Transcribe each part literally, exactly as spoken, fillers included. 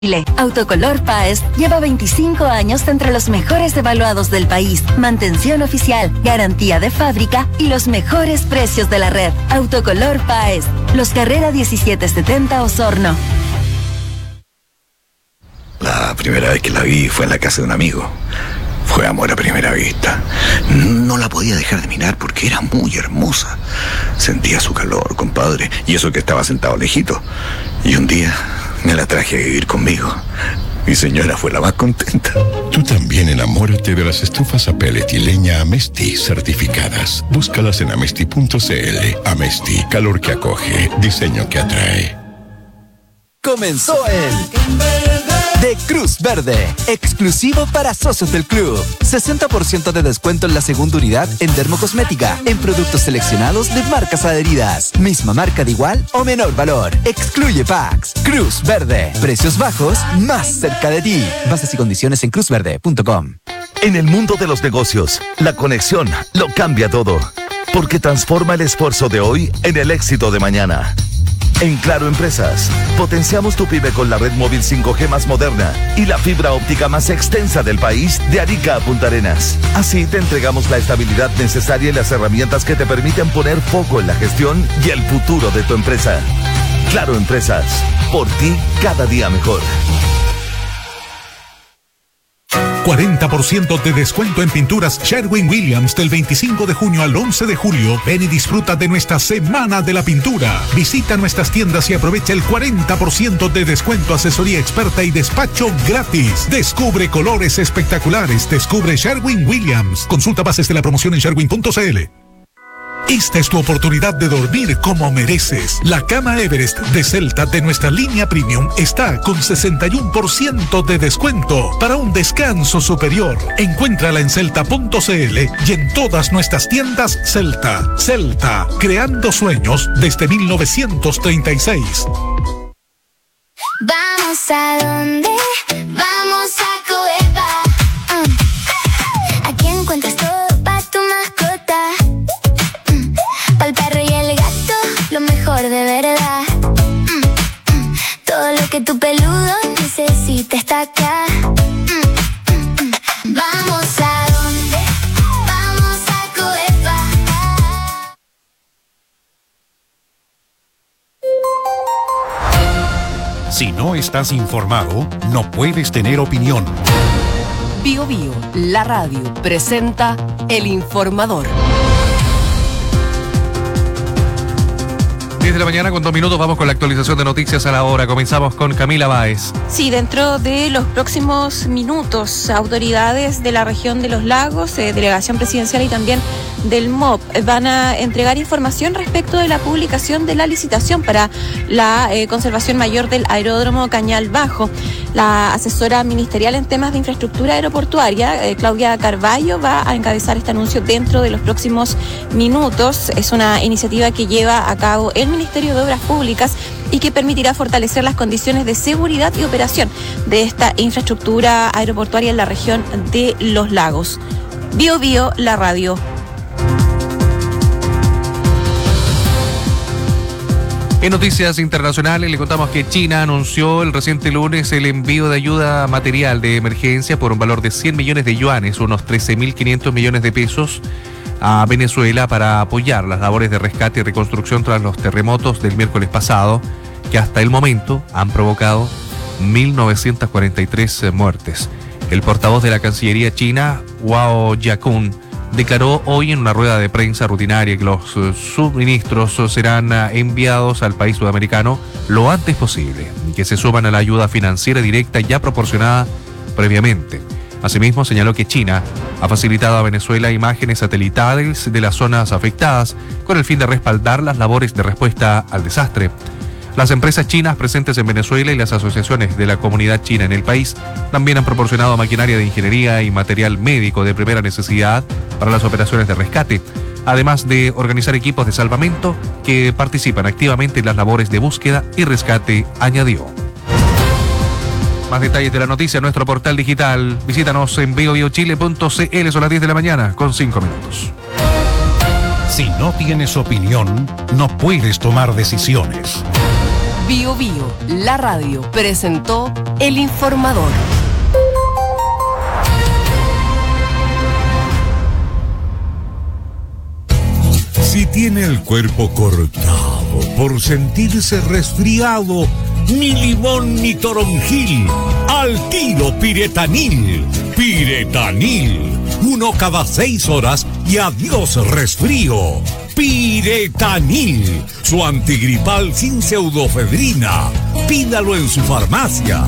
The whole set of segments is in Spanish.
Autocolor Páez lleva veinticinco años entre los mejores evaluados del país, mantención oficial, garantía de fábrica y los mejores precios de la red. Autocolor Páez, Los Carrera diecisiete setenta Osorno. La primera vez que la vi fue en la casa de un amigo. Fue amor a primera vista. No la podía dejar de mirar porque era muy hermosa. Sentía su calor, compadre, y eso que estaba sentado lejito. Y un día me la traje a vivir conmigo. Mi señora fue la más contenta. Tú también enamórate de las estufas a pellet y leña Amesti certificadas. Búscalas en amesti punto cl. Amesti, calor que acoge, diseño que atrae. Comenzó el de Cruz Verde, exclusivo para socios del club. sesenta por ciento de descuento en la segunda unidad en dermocosmética, en productos seleccionados de marcas adheridas. Misma marca de igual o menor valor. Excluye packs. Cruz Verde. Precios bajos, más cerca de ti. Bases y condiciones en cruz verde punto com. En el mundo de los negocios, la conexión lo cambia todo. Porque transforma el esfuerzo de hoy en el éxito de mañana. En Claro Empresas, potenciamos tu pyme con la red móvil cinco G más moderna y la fibra óptica más extensa del país de Arica a Punta Arenas. Así te entregamos la estabilidad necesaria y las herramientas que te permiten poner foco en la gestión y el futuro de tu empresa. Claro Empresas, por ti cada día mejor. cuarenta por ciento de descuento en pinturas Sherwin-Williams del veinticinco de junio al once de julio. Ven y disfruta de nuestra Semana de la Pintura. Visita nuestras tiendas y aprovecha el cuarenta por ciento de descuento, asesoría experta y despacho gratis. Descubre colores espectaculares. Descubre Sherwin-Williams. Consulta bases de la promoción en sherwin punto cl. Esta es tu oportunidad de dormir como mereces. La cama Everest de Celta de nuestra línea Premium está con sesenta y uno por ciento de descuento para un descanso superior. Encuéntrala en celta punto cl y en todas nuestras tiendas Celta. Celta, creando sueños desde mil novecientos treinta y seis. Vamos a donde, vamos a Coeva. Uh. Aquí encuentras todo para tu mascota. Pa'l perro y el gato, lo mejor de verdad. Mm, mm, todo lo que tu peludo necesita está acá. Mm, mm, mm. Vamos a donde, vamos a Coeva. Si no estás informado, no puedes tener opinión. Bio Bio, la radio, presenta El Informador. diez de la mañana con dos minutos, vamos con la actualización de noticias a la hora. Comenzamos con Camila Báez. Sí, dentro de los próximos minutos, autoridades de la región de los lagos, eh, delegación presidencial y también del M O P van a entregar información respecto de la publicación de la licitación para la eh, conservación mayor del aeródromo Cañal Bajo. La asesora ministerial en temas de infraestructura aeroportuaria, eh, Claudia Carballo, va a encabezar este anuncio dentro de los próximos minutos. Es una iniciativa que lleva a cabo el Ministerio de Obras Públicas y que permitirá fortalecer las condiciones de seguridad y operación de esta infraestructura aeroportuaria en la región de los lagos. Bio Bio, la radio. En noticias internacionales le contamos que China anunció el reciente lunes el envío de ayuda material de emergencia por un valor de cien millones de yuanes, unos trece mil quinientos millones de pesos, a Venezuela para apoyar las labores de rescate y reconstrucción tras los terremotos del miércoles pasado, que hasta el momento han provocado mil novecientas cuarenta y tres muertes. El portavoz de la Cancillería china, Wao Jiakun, declaró hoy en una rueda de prensa rutinaria que los suministros serán enviados al país sudamericano lo antes posible, que se suman a la ayuda financiera directa ya proporcionada previamente. Asimismo, señaló que China ha facilitado a Venezuela imágenes satelitales de las zonas afectadas con el fin de respaldar las labores de respuesta al desastre. Las empresas chinas presentes en Venezuela y las asociaciones de la comunidad china en el país también han proporcionado maquinaria de ingeniería y material médico de primera necesidad para las operaciones de rescate, además de organizar equipos de salvamento que participan activamente en las labores de búsqueda y rescate, añadió. Más detalles de la noticia en nuestro portal digital. Visítanos en bio bio chile punto cl. Son las diez de la mañana con cinco minutos. Si no tienes opinión, no puedes tomar decisiones. Bio Bio, la radio, presentó El Informador. Si tiene el cuerpo cortado por sentirse resfriado, ni limón ni toronjil, al tiro Piretanil. Piretanil, uno cada seis horas y adiós resfrío. Piretanil, su antigripal sin pseudofedrina. Pídalo en su farmacia.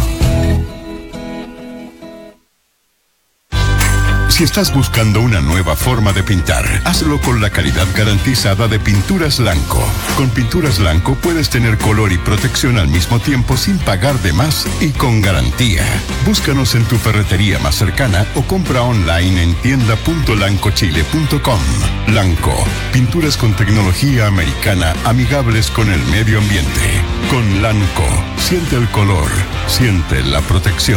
Si estás buscando una nueva forma de pintar, hazlo con la calidad garantizada de Pinturas Lanco. Con Pinturas Lanco puedes tener color y protección al mismo tiempo sin pagar de más y con garantía. Búscanos en tu ferretería más cercana o compra online en tienda punto lanco chile punto com. Lanco, pinturas con tecnología americana amigables con el medio ambiente. Con Lanco, siente el color, siente la protección.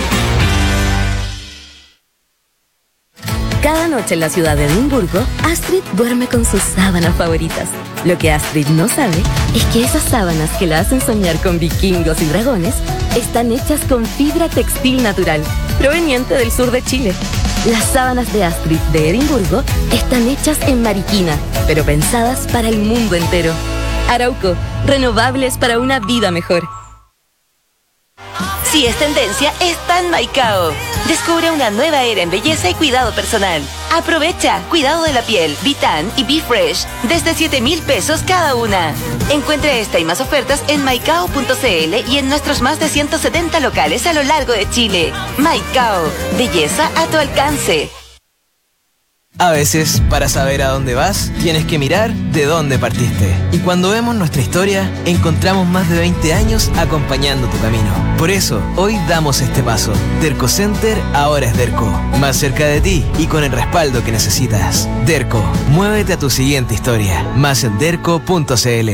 Cada noche en la ciudad de Edimburgo, Astrid duerme con sus sábanas favoritas. Lo que Astrid no sabe es que esas sábanas que la hacen soñar con vikingos y dragones están hechas con fibra textil natural, proveniente del sur de Chile. Las sábanas de Astrid de Edimburgo están hechas en Mariquina, pero pensadas para el mundo entero. Arauco, renovables para una vida mejor. Si es tendencia, está en Maicao. Descubre una nueva era en belleza y cuidado personal. Aprovecha cuidado de la piel, Vitan y Be Fresh desde siete mil pesos cada una. Encuentra esta y más ofertas en maicao punto cl y en nuestros más de ciento setenta locales a lo largo de Chile. Maicao, belleza a tu alcance. A veces, para saber a dónde vas, tienes que mirar de dónde partiste. Y cuando vemos nuestra historia, encontramos más de veinte años acompañando tu camino. Por eso, hoy damos este paso. Derco Center ahora es Derco. Más cerca de ti y con el respaldo que necesitas. Derco, muévete a tu siguiente historia. Más en derco punto cl.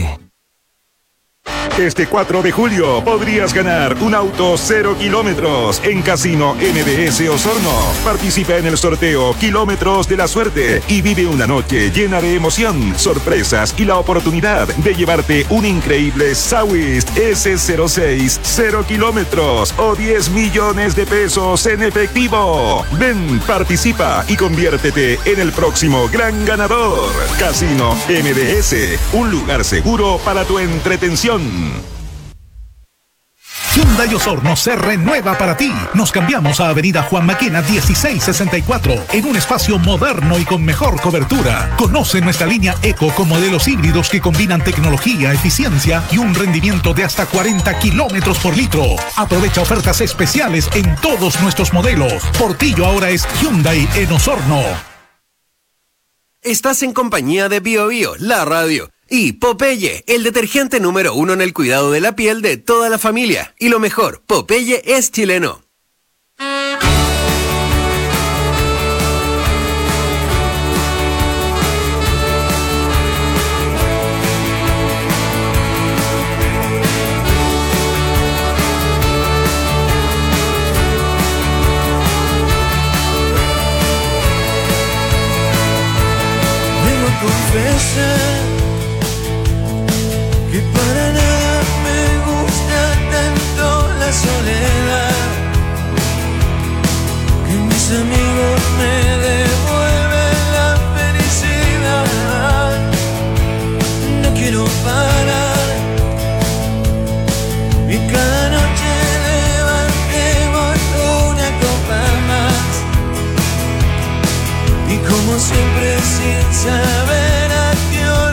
Este cuatro de julio podrías ganar un auto cero kilómetros en Casino M B S Osorno. Participa en el sorteo Kilómetros de la Suerte y vive una noche llena de emoción, sorpresas y la oportunidad de llevarte un increíble Sawist S cero seis cero kilómetros o diez millones de pesos en efectivo. Ven, participa y conviértete en el próximo gran ganador. Casino M B S, un lugar seguro para tu entretención. Hyundai Osorno se renueva para ti. Nos cambiamos a Avenida Juan Maquena dieciséis sesenta y cuatro en un espacio moderno y con mejor cobertura. Conoce nuestra línea Eco con modelos híbridos que combinan tecnología, eficiencia y un rendimiento de hasta cuarenta kilómetros por litro. Aprovecha ofertas especiales en todos nuestros modelos. Portillo ahora es Hyundai en Osorno. Estás en compañía de Bio Bio, la radio. Y Popeye, el detergente número uno en el cuidado de la piel de toda la familia. Y lo mejor, Popeye es chileno. Vengo a confesar que para nada me gusta tanto la soledad, que mis amigos me devuelven la felicidad. No quiero parar y cada noche levantemos una copa más, y como siempre sin saber a qué hora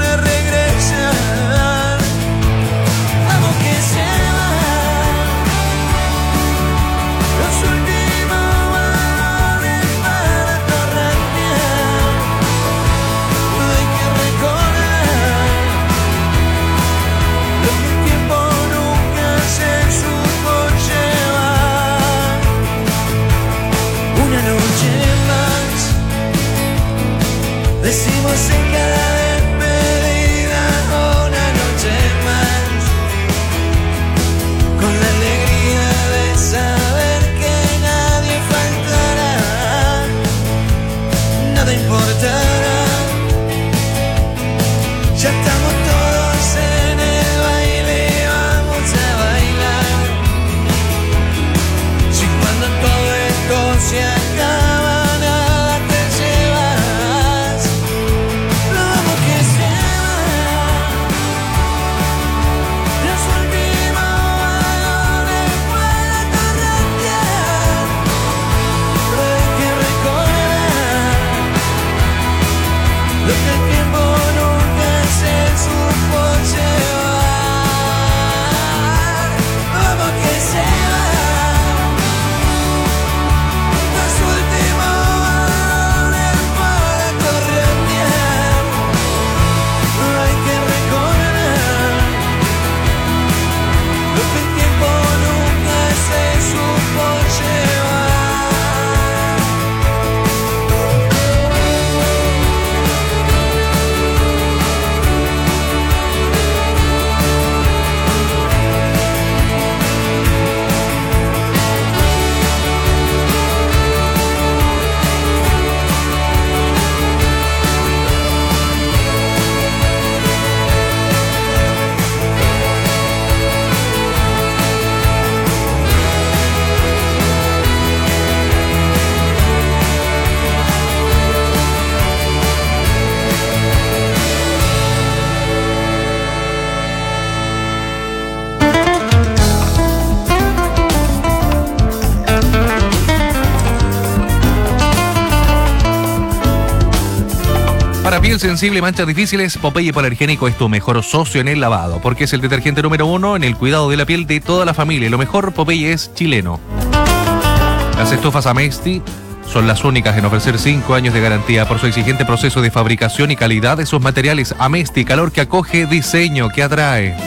Piel sensible y manchas difíciles, Popeye Polargénico es tu mejor socio en el lavado, porque es el detergente número uno en el cuidado de la piel de toda la familia. Lo mejor, Popeye es chileno. Las estufas Amesti son las únicas en ofrecer cinco años de garantía por su exigente proceso de fabricación y calidad de sus materiales. Amesti, calor que acoge, diseño que atrae.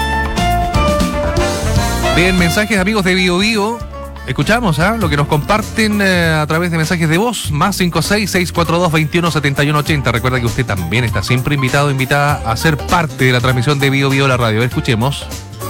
Bien, mensajes amigos de Bio Bio. Escuchamos ¿eh? lo que nos comparten eh, a través de mensajes de voz, más cinco seis, seis cuatro dos, dos uno, siete uno ocho cero. Recuerda que usted también está siempre invitado, invitada a ser parte de la transmisión de Bio Bio la radio. Escuchemos.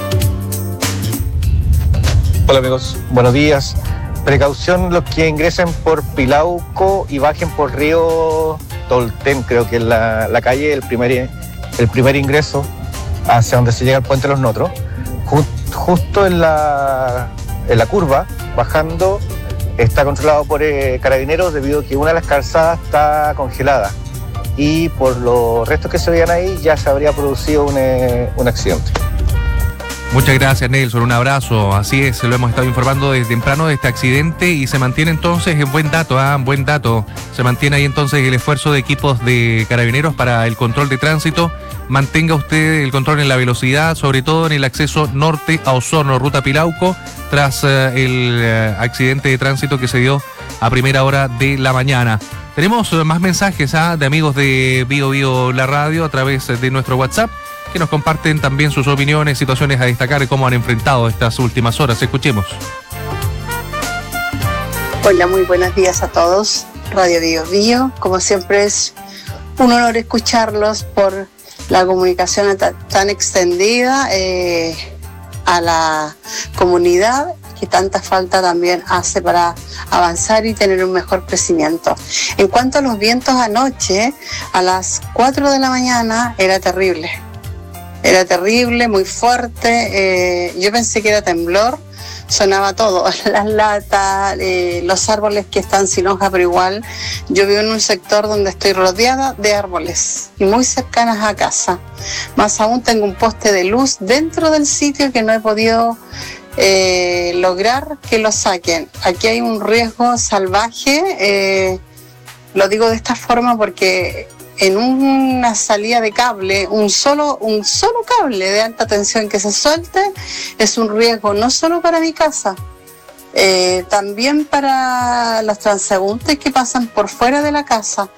Hola amigos, buenos días. Precaución los que ingresen por Pilauco y bajen por Río Tolten, creo que es la, la calle, el primer, el primer ingreso hacia donde se llega el puente de los Notros. Just, justo en la, en la curva, bajando, está controlado por eh, carabineros debido a que una de las calzadas está congelada y por los restos que se veían ahí ya se habría producido un, eh, un accidente. Muchas gracias, Nelson, un abrazo. Así es, lo hemos estado informando desde temprano de este accidente y se mantiene entonces, en buen dato, ah, buen dato, se mantiene ahí entonces el esfuerzo de equipos de carabineros para el control de tránsito. Mantenga usted el control en la velocidad, sobre todo en el acceso norte a Osorno, ruta Pilauco, tras uh, el uh, accidente de tránsito que se dio a primera hora de la mañana. Tenemos uh, más mensajes ¿ah? de amigos de Bio Bio la radio a través de nuestro WhatsApp, que nos comparten también sus opiniones, situaciones a destacar y cómo han enfrentado estas últimas horas. Escuchemos. Hola, muy buenos días a todos. Radio Bio Bio, como siempre es un honor escucharlos por la comunicación tan extendida eh, a la comunidad que tanta falta también hace para avanzar y tener un mejor crecimiento. En cuanto a los vientos anoche, a las cuatro de la mañana era terrible. Era terrible, muy fuerte. Eh, yo pensé que era temblor. Sonaba todo, las latas, eh, los árboles que están sin hoja, pero igual yo vivo en un sector donde estoy rodeada de árboles y muy cercanas a casa. Más aún tengo un poste de luz dentro del sitio que no he podido eh, lograr que lo saquen. Aquí hay un riesgo salvaje, eh, lo digo de esta forma porque en una salida de cable, un solo, un solo cable de alta tensión que se suelte es un riesgo no solo para mi casa, eh, también para los transeúntes que pasan por fuera de la casa.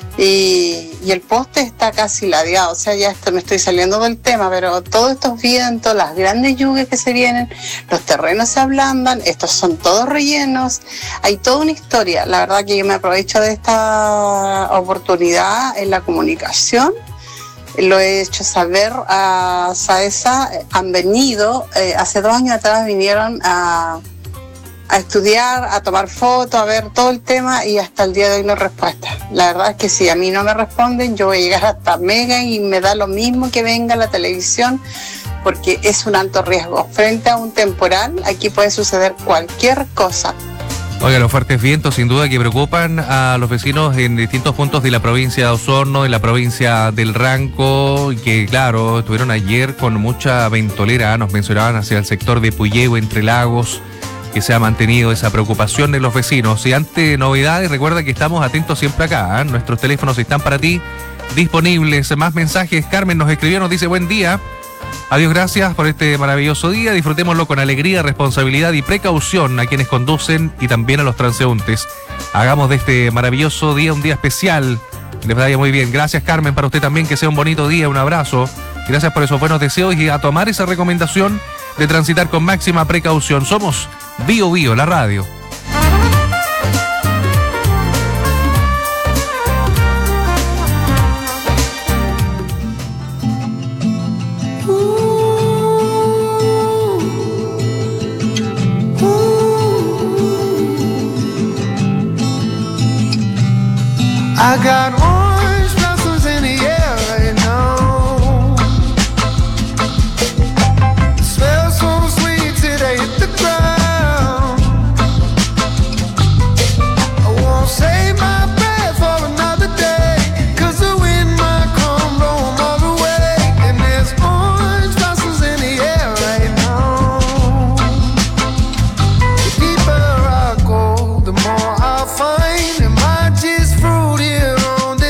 Y, y el poste está casi ladeado, o sea, ya esto, me estoy saliendo del tema, pero todos estos vientos, las grandes lluvias que se vienen, los terrenos se ablandan, estos son todos rellenos, hay toda una historia. La verdad que yo me aprovecho de esta oportunidad en la comunicación, lo he hecho saber a SAESA, han venido, eh, hace dos años atrás vinieron a... a estudiar, a tomar fotos, a ver todo el tema y hasta el día de hoy no hay respuesta. La verdad es que si a mí no me responden, yo voy a llegar hasta Mega y me da lo mismo que venga la televisión porque es un alto riesgo. Frente a un temporal, aquí puede suceder cualquier cosa. Oiga, los fuertes vientos sin duda que preocupan a los vecinos en distintos puntos de la provincia de Osorno, en la provincia del Ranco, que claro, estuvieron ayer con mucha ventolera, nos mencionaban hacia el sector de Puyehue, Entre Lagos, que se ha mantenido esa preocupación de los vecinos. Y ante novedades, recuerda que estamos atentos siempre acá, ¿eh? Nuestros teléfonos están para ti disponibles. Más mensajes. Carmen nos escribió, nos dice buen día. Adiós, gracias por este maravilloso día. Disfrutémoslo con alegría, responsabilidad y precaución a quienes conducen y también a los transeúntes. Hagamos de este maravilloso día un día especial. Les vaya muy bien. Gracias, Carmen, para usted también, que sea un bonito día. Un abrazo. Gracias por esos buenos deseos y a tomar esa recomendación de transitar con máxima precaución. Somos Bio Bio, la radio. I got orange blossoms in the air right now. It smells so sweet till they hit the ground. I won't save my breath for another day, 'cause the wind might come blow 'em all away. And there's orange blossoms in the air right now. The deeper I go, the more I find. Am I just fruit here on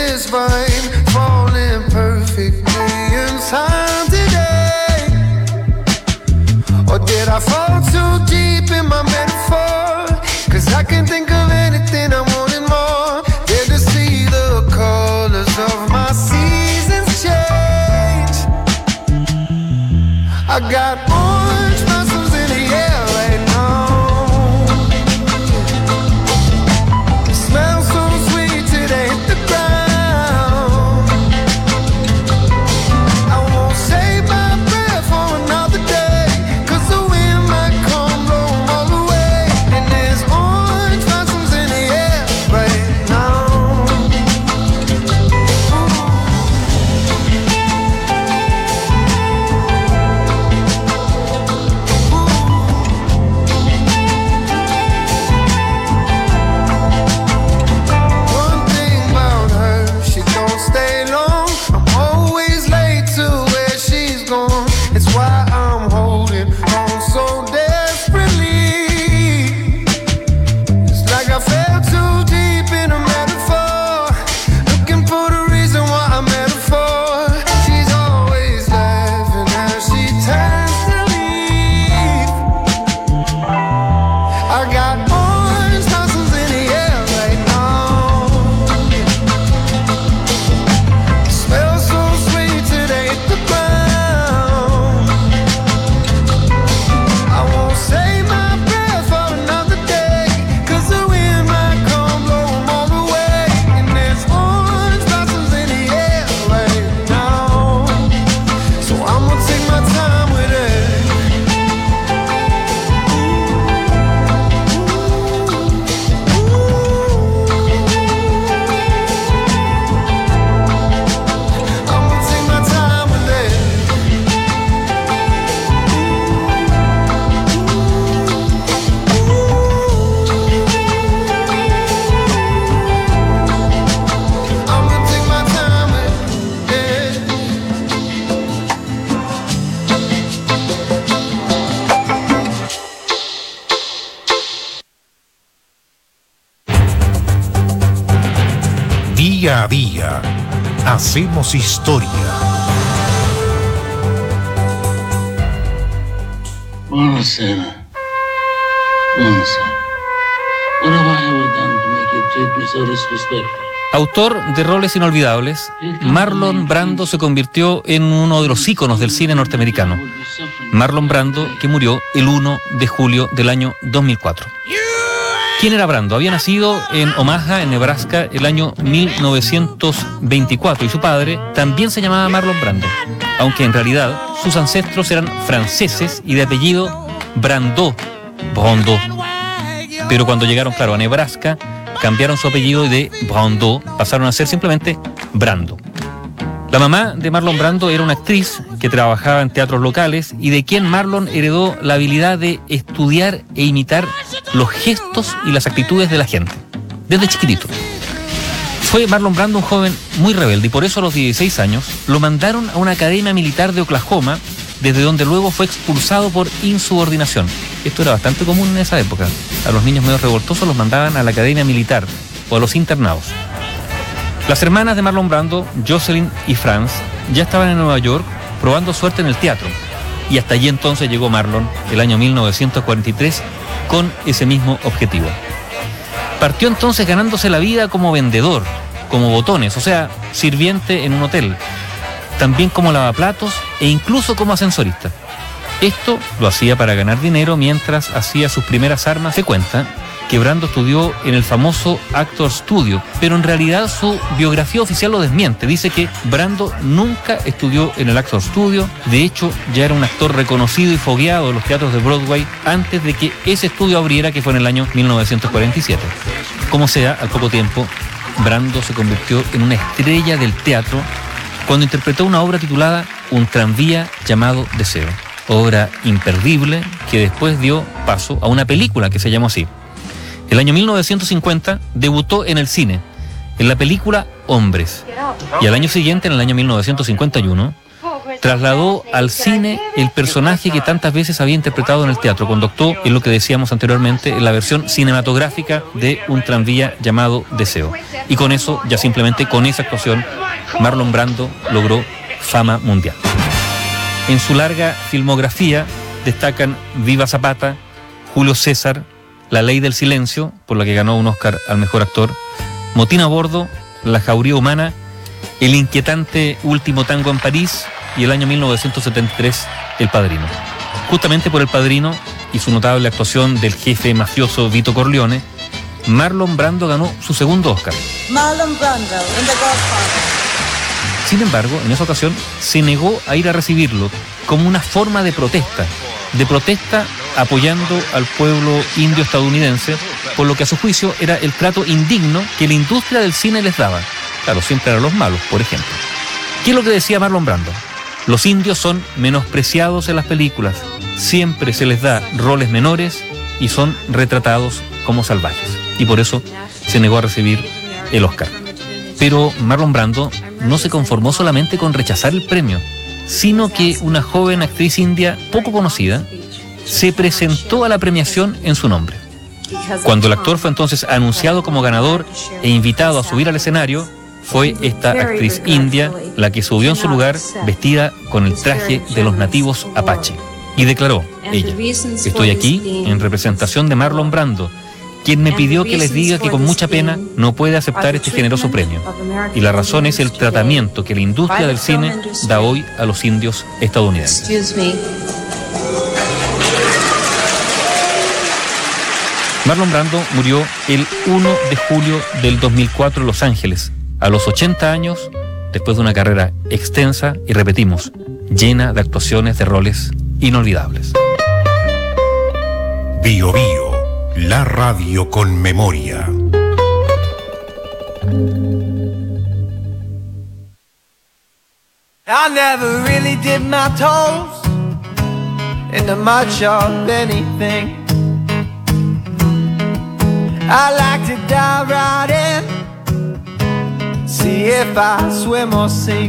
got orange blossoms in the air right now. It smells so sweet till they hit the ground. I won't save my breath for another day, 'cause the wind might come blow 'em all away. And there's orange blossoms in the air right now. One thing about her, she don't stay long. I'm always late to where she's gone. It's why I'm holding on so desperately. It's like I fell too deep in a metaphor, looking for the reason why I met her for. She's always laughing as she turns to leave. I got orange blossoms in the air right now. Smell so sweet till they hit the ground. I won't save my breath for another day, 'cause the wind might come blow 'em all away. And there's orange blossoms in the air right now. So I'ma take my time with it. I'ma take my time with it. I'ma take my time with it. Día a día, hacemos historia. Buonasera. Buonasera. What have I ever done to make you treat me so disrespectful? Autor de roles inolvidables, Marlon Brando se convirtió en uno de los íconos del cine norteamericano. Marlon Brando, que murió el primero de julio del año dos mil cuatro. ¿Quién era Brando? Había nacido en Omaha, en Nebraska, el año mil novecientos veinticuatro y su padre también se llamaba Marlon Brando, aunque en realidad sus ancestros eran franceses y de apellido Brando, Brando. Pero cuando llegaron, claro, a Nebraska, cambiaron su apellido y de Brando pasaron a ser simplemente Brando. La mamá de Marlon Brando era una actriz que trabajaba en teatros locales y de quien Marlon heredó la habilidad de estudiar e imitar los gestos y las actitudes de la gente, desde chiquitito. Fue Marlon Brando un joven muy rebelde y por eso a los dieciséis años lo mandaron a una academia militar de Oklahoma, desde donde luego fue expulsado por insubordinación. Esto era bastante común en esa época. A los niños medio revoltosos los mandaban a la academia militar o a los internados. Las hermanas de Marlon Brando, Jocelyn y Franz, ya estaban en Nueva York probando suerte en el teatro. Y hasta allí entonces llegó Marlon, el año mil novecientos cuarenta y tres, con ese mismo objetivo. Partió entonces ganándose la vida como vendedor, como botones, o sea, sirviente en un hotel, también como lavaplatos e incluso como ascensorista. Esto lo hacía para ganar dinero mientras hacía sus primeras armas. Se cuenta que Brando estudió en el famoso Actor Studio, pero en realidad su biografía oficial lo desmiente. Dice que Brando nunca estudió en el Actor Studio. De hecho, ya era un actor reconocido y fogueado en los teatros de Broadway antes de que ese estudio abriera, que fue en el año mil novecientos cuarenta y siete. Como sea, al poco tiempo, Brando se convirtió en una estrella del teatro cuando interpretó una obra titulada Un tranvía llamado Deseo, obra imperdible que después dio paso a una película que se llamó así. El año mil novecientos cincuenta debutó en el cine, en la película Hombres, y al año siguiente, en el año mil novecientos cincuenta y uno, trasladó al cine el personaje que tantas veces había interpretado en el teatro, cuando actuó en lo que decíamos anteriormente, en la versión cinematográfica de Un tranvía llamado Deseo. Y con eso, ya simplemente con esa actuación, Marlon Brando logró fama mundial. En su larga filmografía destacan Viva Zapata, Julio César, La ley del silencio, por la que ganó un Oscar al mejor actor, Motín a bordo, La jauría humana, El inquietante último tango en París, y el año mil novecientos setenta y tres El Padrino. Justamente por El Padrino y su notable actuación del jefe mafioso Vito Corleone, Marlon Brando ganó su segundo Oscar. Marlon Brando in The Godfather. Sin embargo, en esa ocasión se negó a ir a recibirlo como una forma de protesta, de protesta apoyando al pueblo indio estadounidense, por lo que a su juicio era el trato indigno que la industria del cine les daba. Claro, siempre eran los malos, por ejemplo. ¿Qué es lo que decía Marlon Brando? Los indios son menospreciados en las películas, siempre se les da roles menores y son retratados como salvajes. Y por eso se negó a recibir el Oscar. Pero Marlon Brando no se conformó solamente con rechazar el premio, sino que una joven actriz india poco conocida se presentó a la premiación en su nombre. Cuando el actor fue entonces anunciado como ganador e invitado a subir al escenario, fue esta actriz india la que subió en su lugar vestida con el traje de los nativos apache. Y declaró, ella, estoy aquí en representación de Marlon Brando, quien me pidió que les diga que con mucha pena no puede aceptar este generoso premio. Y la razón es el tratamiento que la industria del cine da hoy a los indios estadounidenses. Marlon Brando murió el uno de julio del dos mil cuatro en Los Ángeles, a los ochenta años, después de una carrera extensa y, repetimos, llena de actuaciones de roles inolvidables. Bio Bio, la radio con memoria. I never really did my toes into much of anything. I like to dive right in, see if I swim or sink.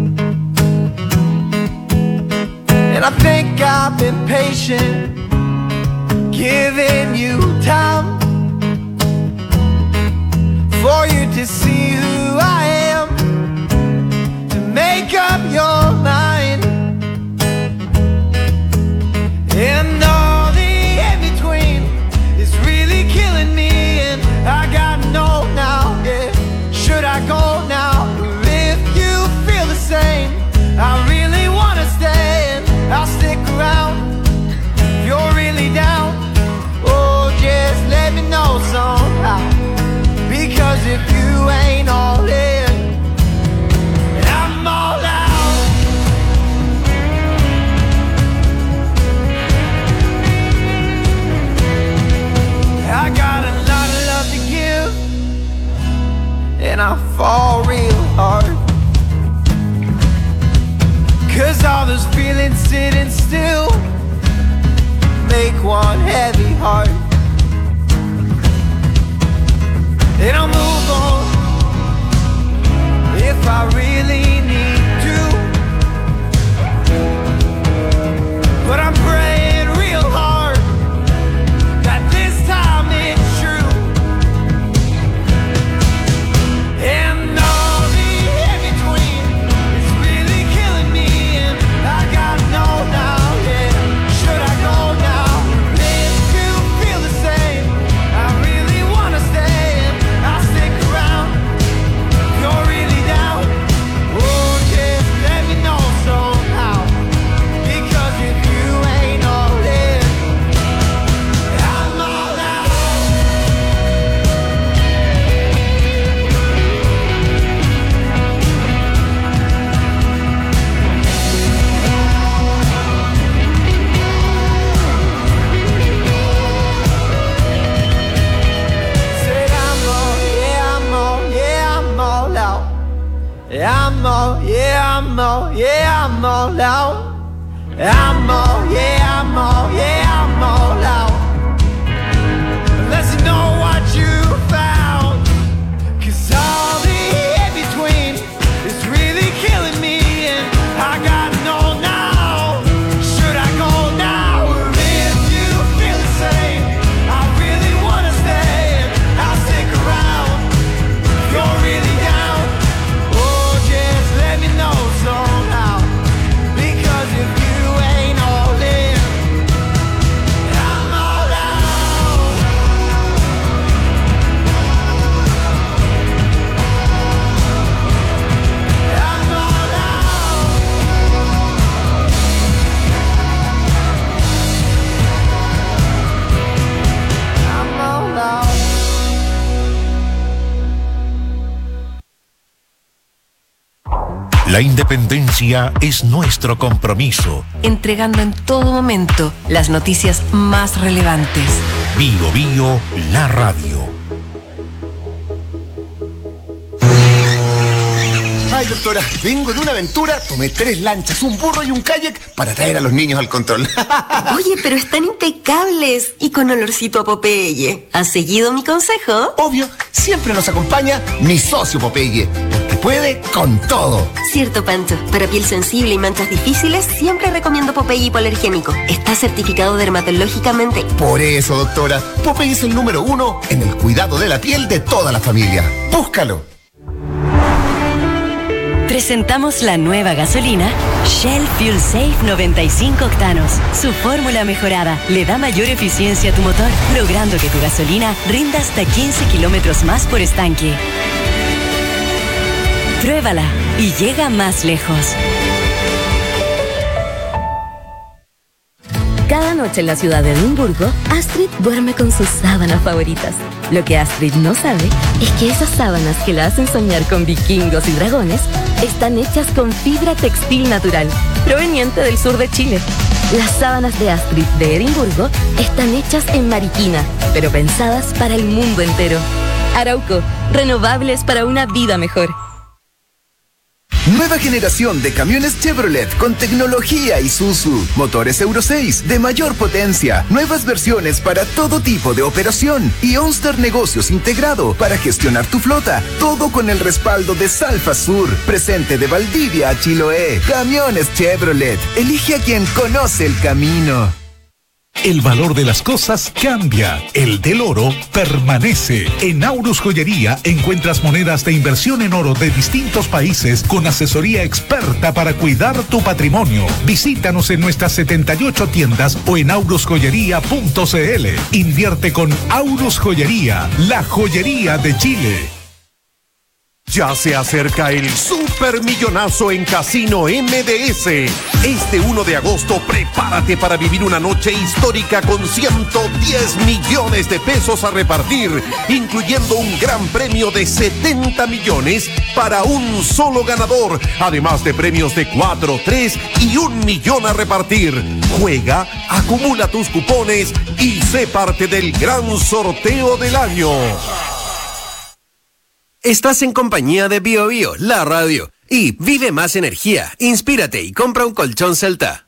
And I think I've been patient, giving you time for you to see who I am, to make up your mind. And all the in-between is really killing me, and I gotta know now, yeah, should I go now? If you feel the same, I really wanna stay, and I'll stick around if you're really down. Oh, just let me know somehow, because if you ain't all in, I'm all out. I got a lot of love to give, and I fall real hard, 'cause all those feelings sitting still make one heavy heart. And I'll move on if I really need to, but I'm praying real hard that this time it's true. And all the in-between is really killing me, and I gotta know now, yeah, should I go now? If you feel the same, I really wanna stay, and I'll stick around if you're really down. Oh, just let me know somehow, because if you ain't all in, I'm all out. Said I'm all, yeah, I'm all, yeah, I'm all out. I'm all, yeah, I'm all, yeah, I'm all out. I'm all, yeah, I'm all, yeah, I'm all out. Unless you know what you found, 'cause all the in-between is really killing me, and I gotta know now, should I go now? Or if you feel the same, I really wanna stay, and I'll stick around if you're really down. Oh, just let me know somehow, because if you ain't all La independencia es nuestro compromiso. Entregando en todo momento las noticias más relevantes. Bio Bio, la radio. Ay, doctora, vengo de una aventura, tomé tres lanchas, un burro y un kayak para traer a los niños al control. Oye, pero están impecables y con olorcito a Popeye. ¿Has seguido mi consejo? Obvio, siempre nos acompaña mi socio Popeye, porque puede con todo. Cierto, Pancho. Para piel sensible y manchas difíciles, siempre recomiendo Popeye hipoalergénico. Está certificado dermatológicamente. Por eso, doctora, Popeye es el número uno en el cuidado de la piel de toda la familia. Búscalo. Presentamos la nueva gasolina Shell Fuel Safe noventa y cinco octanos. Su fórmula mejorada le da mayor eficiencia a tu motor, logrando que tu gasolina rinda hasta quince kilómetros más por estanque. Pruébala y llega más lejos. Cada noche en la ciudad de Edimburgo, Astrid duerme con sus sábanas favoritas. Lo que Astrid no sabe es que esas sábanas que la hacen soñar con vikingos y dragones están hechas con fibra textil natural, proveniente del sur de Chile. Las sábanas de Astrid de Edimburgo están hechas en Mariquina, pero pensadas para el mundo entero. Arauco, renovables para una vida mejor. Nueva generación de camiones Chevrolet con tecnología Isuzu. Motores Euro seis de mayor potencia. Nuevas versiones para todo tipo de operación. Y OnStar Negocios integrado para gestionar tu flota. Todo con el respaldo de Salfa Sur. Presente de Valdivia a Chiloé. Camiones Chevrolet. Elige a quien conoce el camino. El valor de las cosas cambia. El del oro permanece. En Aurus Joyería encuentras monedas de inversión en oro de distintos países con asesoría experta para cuidar tu patrimonio. Visítanos en nuestras setenta y ocho tiendas o en aurus joyería punto c l. Invierte con Aurus Joyería, la joyería de Chile. Ya se acerca el supermillonazo en Casino M D S. Este uno de agosto prepárate para vivir una noche histórica con ciento diez millones de pesos a repartir, incluyendo un gran premio de setenta millones para un solo ganador, además de premios de cuatro, tres y un millón a repartir. Juega, acumula tus cupones y sé parte del gran sorteo del año. Estás en compañía de Bio Bio, la radio. Y vive más energía, inspírate y compra un colchón Celta.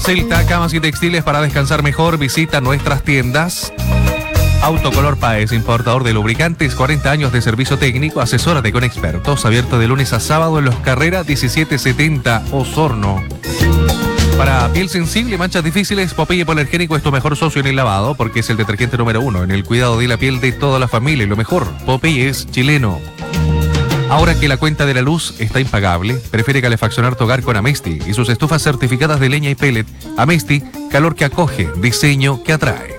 Celta, camas y textiles para descansar mejor. Visita nuestras tiendas. Autocolor Paes, importador de lubricantes, cuarenta años de servicio técnico, asesórate con expertos, abierto de lunes a sábado en Los Carreras diecisiete setenta, Osorno. Para piel sensible y manchas difíciles, Popeye Polergénico es tu mejor socio en el lavado, porque es el detergente número uno en el cuidado de la piel de toda la familia. Y lo mejor, Popeye es chileno. Ahora que la cuenta de la luz está impagable, prefiere calefaccionar tu hogar con Amesti y sus estufas certificadas de leña y pellet. Amesti, calor que acoge, diseño que atrae.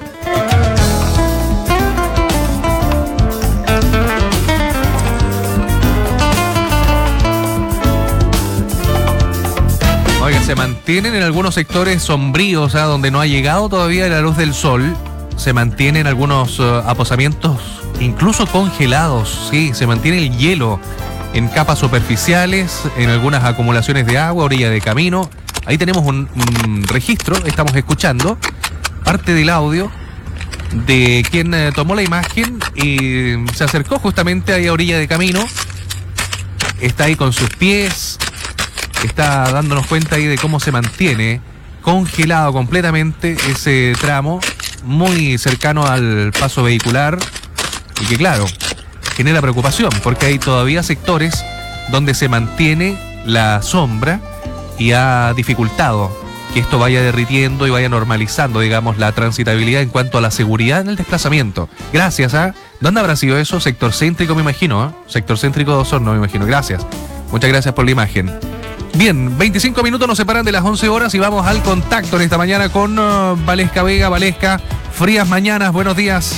Oiga, se mantienen en algunos sectores sombríos, ¿eh? Donde no ha llegado todavía la luz del sol. Se mantienen algunos uh, aposamientos incluso congelados, sí, se mantiene el hielo en capas superficiales, en algunas acumulaciones de agua, orilla de camino. Ahí tenemos un, un registro, estamos escuchando parte del audio de quien eh, tomó la imagen y se acercó justamente ahí a orilla de camino. Está ahí con sus pies, está dándonos cuenta ahí de cómo se mantiene congelado completamente ese tramo, muy cercano al paso vehicular, y que claro, genera preocupación porque hay todavía sectores donde se mantiene la sombra y ha dificultado que esto vaya derritiendo y vaya normalizando, digamos, la transitabilidad en cuanto a la seguridad en el desplazamiento. Gracias a... ¿Dónde habrá sido eso? Sector céntrico, me imagino, ¿eh? Sector céntrico de Osorno, me imagino. Gracias. Muchas gracias por la imagen. Bien, veinticinco minutos nos separan de las once horas y vamos al contacto en esta mañana con uh, Valesca Vega. Valesca, frías mañanas, buenos días.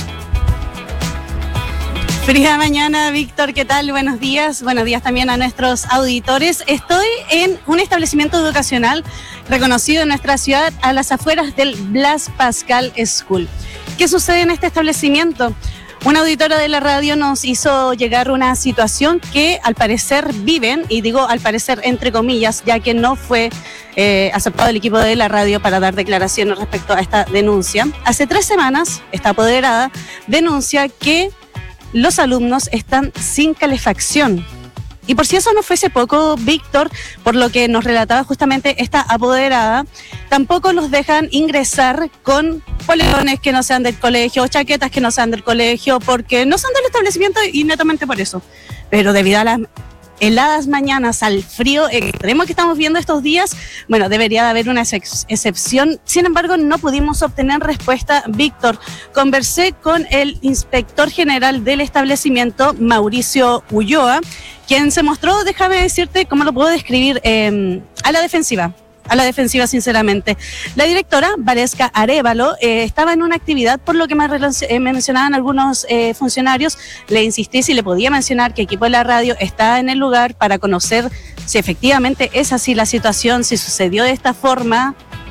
Fría mañana, Víctor, ¿qué tal? Buenos días. Buenos días también a nuestros auditores. Estoy en un establecimiento educacional reconocido en nuestra ciudad a las afueras del Blas Pascal School. ¿Qué sucede en este establecimiento? Una auditora de la radio nos hizo llegar una situación que al parecer viven, y digo al parecer entre comillas, ya que no fue eh, aceptado el equipo de la radio para dar declaraciones respecto a esta denuncia. Hace tres semanas, esta apoderada denuncia que los alumnos están sin calefacción. Y por si eso no fuese poco, Víctor, por lo que nos relataba justamente esta apoderada, tampoco los dejan ingresar con polerones que no sean del colegio o chaquetas que no sean del colegio, porque no son del establecimiento y netamente por eso. Pero debido a las heladas mañanas, al frío extremo que estamos viendo estos días, bueno, debería de haber una ex excepción. Sin embargo, no pudimos obtener respuesta, Víctor. Conversé con el inspector general del establecimiento, Mauricio Ulloa, quien se mostró, déjame decirte, ¿cómo lo puedo describir? Eh, a la defensiva. A la defensiva, sinceramente. La directora, Valesca Arévalo, eh, estaba en una actividad, por lo que me, eh, me mencionaban algunos eh, funcionarios. Le insistí si le podía mencionar que equipo de la radio está en el lugar para conocer si efectivamente es así la situación, si sucedió de esta forma.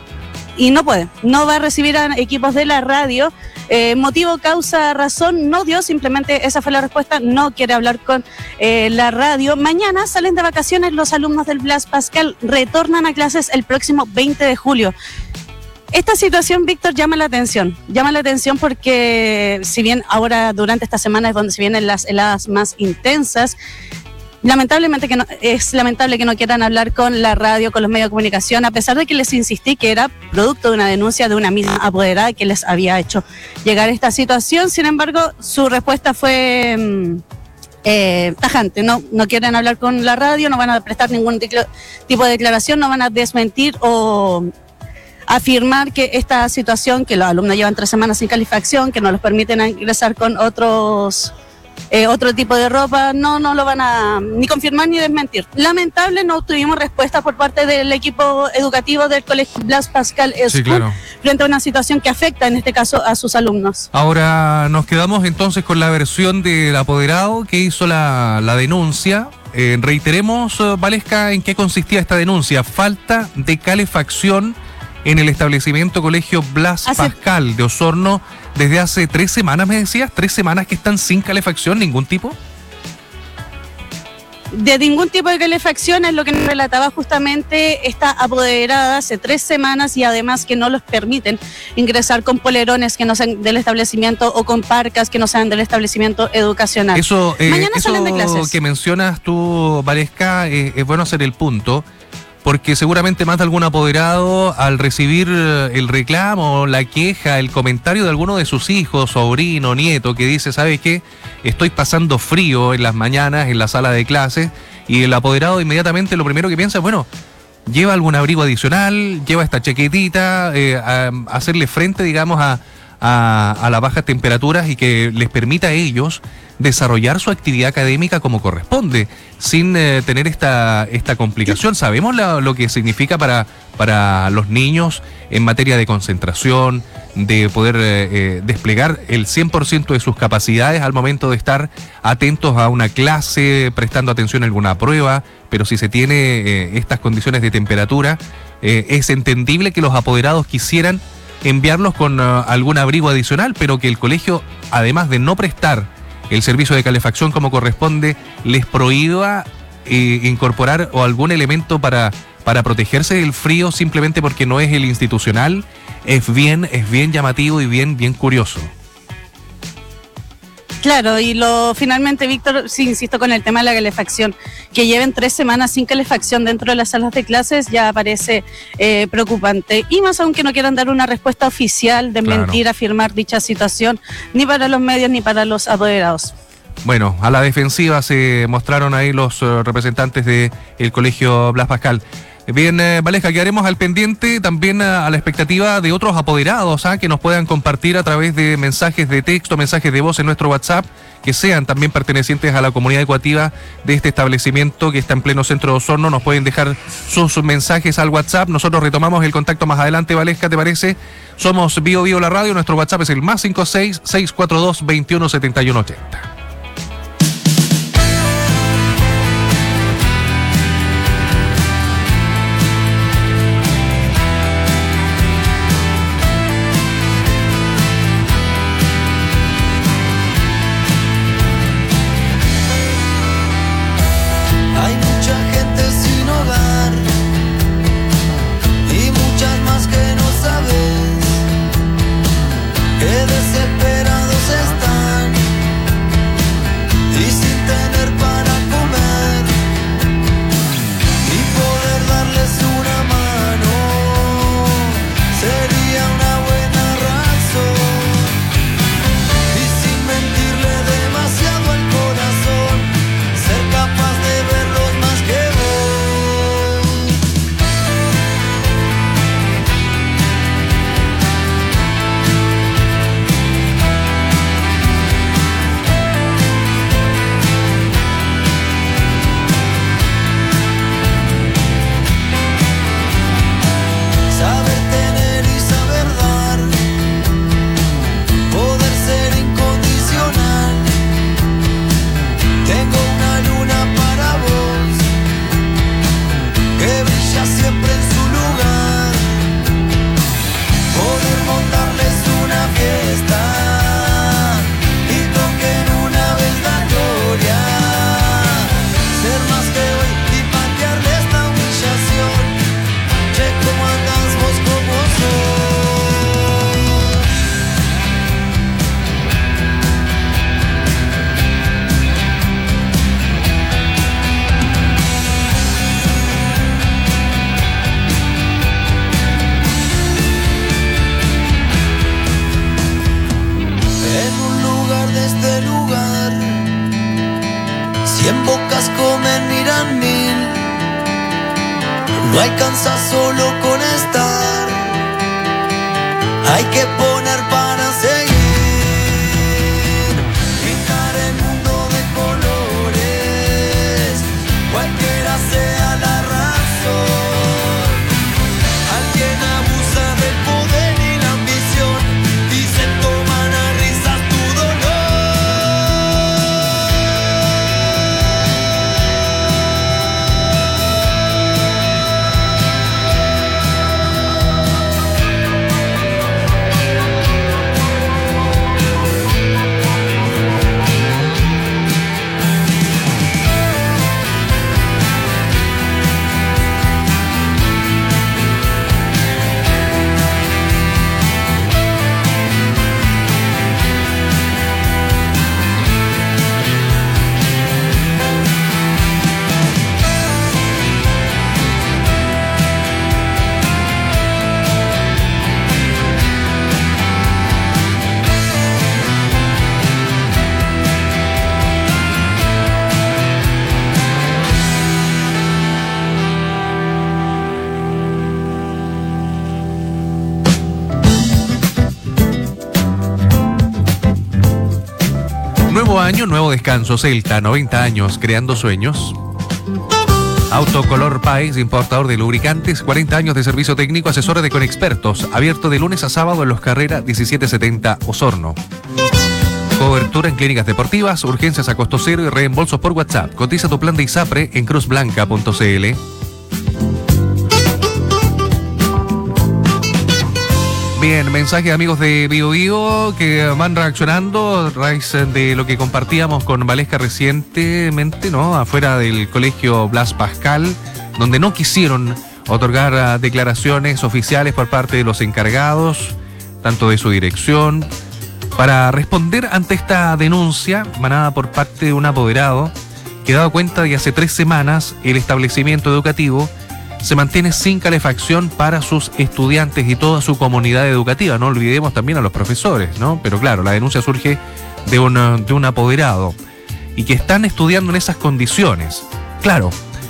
Y no puede, no va a recibir a equipos de la radio. Eh, motivo, causa, razón, no dio, simplemente esa fue la respuesta, no quiere hablar con eh, la radio. Mañana salen de vacaciones los alumnos del Blas Pascal, retornan a clases el próximo veinte de julio. Esta situación, Víctor, llama la atención, llama la atención porque si bien ahora durante esta semana es donde se vienen las heladas más intensas, Lamentablemente que no, es lamentable que no quieran hablar con la radio, con los medios de comunicación, a pesar de que les insistí que era producto de una denuncia de una misma apoderada que les había hecho llegar a esta situación. Sin embargo, su respuesta fue eh, tajante. No, no quieren hablar con la radio, no van a prestar ningún tipo de declaración, no van a desmentir o afirmar que esta situación, que los alumnos llevan tres semanas sin calefacción, que no los permiten ingresar con otros... Eh, otro tipo de ropa, no, no lo van a ni confirmar ni desmentir. Lamentable, no obtuvimos respuesta por parte del equipo educativo del Colegio Blas Pascal School, sí, claro, frente a una situación que afecta en este caso a sus alumnos. Ahora nos quedamos entonces con la versión del apoderado que hizo la, la denuncia. Eh, reiteremos, Valesca, en qué consistía esta denuncia: falta de calefacción en el establecimiento Colegio Blas hace... Pascal de Osorno. Desde hace tres semanas, me decías, tres semanas que están sin calefacción, ningún tipo. De ningún tipo de calefacción es lo que nos relataba justamente esta apoderada hace tres semanas, y además que no los permiten ingresar con polerones que no sean del establecimiento o con parcas que no sean del establecimiento educacional. Eso, eh, Mañana eso salen de clases. Que mencionas tú, Valesca, eh, es bueno hacer el punto, porque seguramente más de algún apoderado al recibir el reclamo, la queja, el comentario de alguno de sus hijos, sobrino, nieto, que dice, ¿sabe qué? Estoy pasando frío en las mañanas en la sala de clases, y el apoderado inmediatamente lo primero que piensa es, bueno, lleva algún abrigo adicional, lleva esta chaquetita, eh, a, a hacerle frente, digamos, a, a, a las bajas temperaturas y que les permita a ellos desarrollar su actividad académica como corresponde, sin eh, tener esta, esta complicación. Sabemos la, lo que significa para, para los niños en materia de concentración, de poder eh, eh, desplegar el cien por ciento de sus capacidades al momento de estar atentos a una clase, prestando atención a alguna prueba, pero si se tiene eh, estas condiciones de temperatura, eh, es entendible que los apoderados quisieran enviarlos con uh, algún abrigo adicional, pero que el colegio, además de no prestar el servicio de calefacción como corresponde, les prohíba eh, incorporar o algún elemento para, para protegerse del frío simplemente porque no es el institucional, es bien, es bien llamativo y bien, bien curioso. Claro, y lo finalmente, Víctor, sí, insisto con el tema de la calefacción, que lleven tres semanas sin calefacción dentro de las salas de clases ya parece eh, preocupante, y más aún que no quieran dar una respuesta oficial, desmentir, claro, afirmar dicha situación, ni para los medios ni para los apoderados. Bueno, a la defensiva se mostraron ahí los uh, representantes del Colegio Blas Pascal. Bien, eh, Valesca, quedaremos al pendiente también a, a la expectativa de otros apoderados ¿ah? que nos puedan compartir a través de mensajes de texto, mensajes de voz en nuestro WhatsApp, que sean también pertenecientes a la comunidad educativa de este establecimiento que está en pleno centro de Osorno. Nos pueden dejar sus, sus mensajes al WhatsApp. Nosotros retomamos el contacto más adelante, Valesca, ¿te parece? Somos Bio Bio la radio, nuestro WhatsApp es el más cinco seis, seis cuatro dos, veintiuno setenta y uno ochenta. No alcanza solo con estar, hay que poner para seguir. Pintar el mundo de colores, cualquiera sea la razón. Alguien abusa del poder y la ambición y se toman a risas tu dolor. Nuevo año, nuevo descanso. Celta, noventa años, creando sueños. Autocolor País, importador de lubricantes, cuarenta años de servicio técnico, asesora de Conexpertos, abierto de lunes a sábado en Los Carrera diecisiete setenta Osorno. Cobertura en clínicas deportivas, urgencias a costo cero y reembolsos por WhatsApp. Cotiza tu plan de ISAPRE en cruz blanca punto c l. Bien, mensaje amigos de Bio Bio que van reaccionando a raíz de lo que compartíamos con Valesca recientemente, ¿no? Afuera del colegio Blas Pascal, donde no quisieron otorgar uh, declaraciones oficiales por parte de los encargados, tanto de su dirección, para responder ante esta denuncia manada por parte de un apoderado que ha dado cuenta de que hace tres semanas el establecimiento educativo se mantiene sin calefacción para sus estudiantes y toda su comunidad educativa. No olvidemos también a los profesores, ¿no? Pero claro, la denuncia surge de un, de un apoderado y que están estudiando en esas condiciones. Claro,